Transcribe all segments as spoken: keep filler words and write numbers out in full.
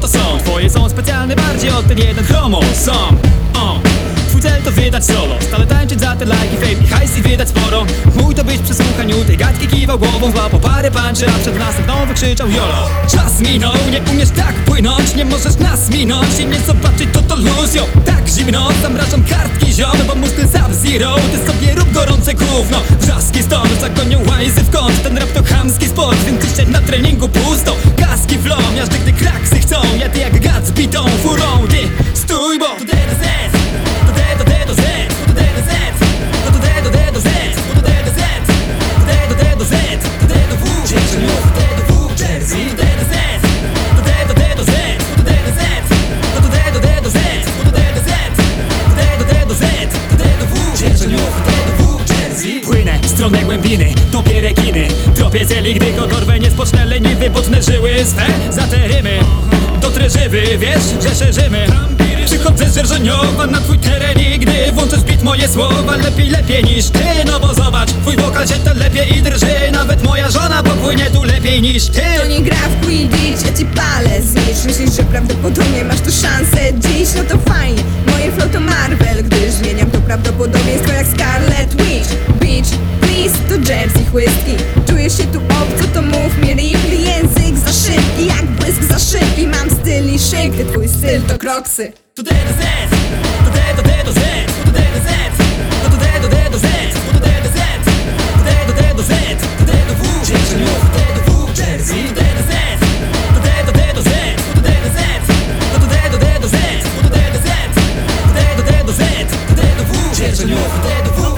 to są. Twoje są specjalne bardziej od ten jeden chromosom. O, twój cel to wydać solo, stale tańczyć za te lajki, fame i hajs i wydać sporo. Mój to być przy słuchaniu tej gadki, kiwał głową, złapał parę punczy, a przed następną wykrzyczał YOLO. Czas minął, nie umiesz tak płynąć, nie możesz nas minąć i nie zobaczyć to to luzją. Tak zimno, zamrażam kartki ziom, bo musty Sub-Zero, ty sobie rób gorące gówno. Wrzaski stąd, zagonią łajzy w kąt, ten rap to chamski sport, więc dzisiaj na treningu pusto. Kaski flą, miażdżę gdy kraksy chcą, ja ty jak gad z bitą furą. Ty stój, bo to D do Z, to D do D do Z, to D do Z, to D do D do Z, to D do Z, to D do D do Z, to D do W, Jersey, to D do W, Jersey, to D do Z, to D do D do Z, to D do Z, to D do D do Z, to D do Z, to D do D do Z, to D do W, Jersey, to D do W, Jersey. Płynę w stronę głębiny, topię rekiny, tropię celi, gdy go dorwę, nie spocznę leniwy, bocne żyły swe za te rymy. Dotrę żywy, wiesz, że szerzymy. Przychodzę z Dzierżoniowa na twój teren i gdy włączysz beat moje słowa, lepiej, lepiej niż ty. No bo zobacz, twój wokal się to lepiej i drży. Nawet moja żona popłynie tu lepiej niż ty. To nie gra w Quidditch, ja ci palę zniszcz. Myślisz, że prawdopodobnie masz tu szansę dziś? No to fajnie, moje flow to Marvel, gdy zmieniam to prawdopodobieństwo jak Scarlet Witch. Bitch, please, to Jersey chłystki. Czujesz się tu obco, to mów mi Ripley. Język za szybki, jak błysk za szybki. Mam styl i szyk, ty twój styl to kroksy. To D do Z, to D do D do Z, to D do Z, to D do D do Z, to D do Z, to D do D do Z, to D do W, Jersey, to D do W, Jersey, to D do Z, to D do D do Z, to D do Z, to D do D do Z, to D do Z, to D do D do Z, to D do W, Jersey, to D do W.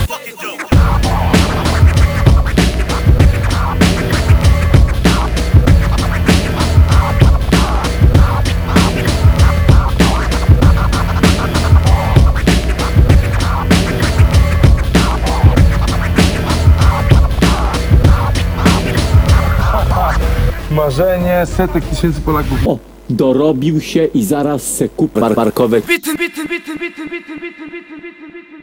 Marzenie setek tysięcy Polaków. O, dorobił się i zaraz se kup par parkowe. Bity, bity, bity, bity, bity, bity, bity, bity, bity.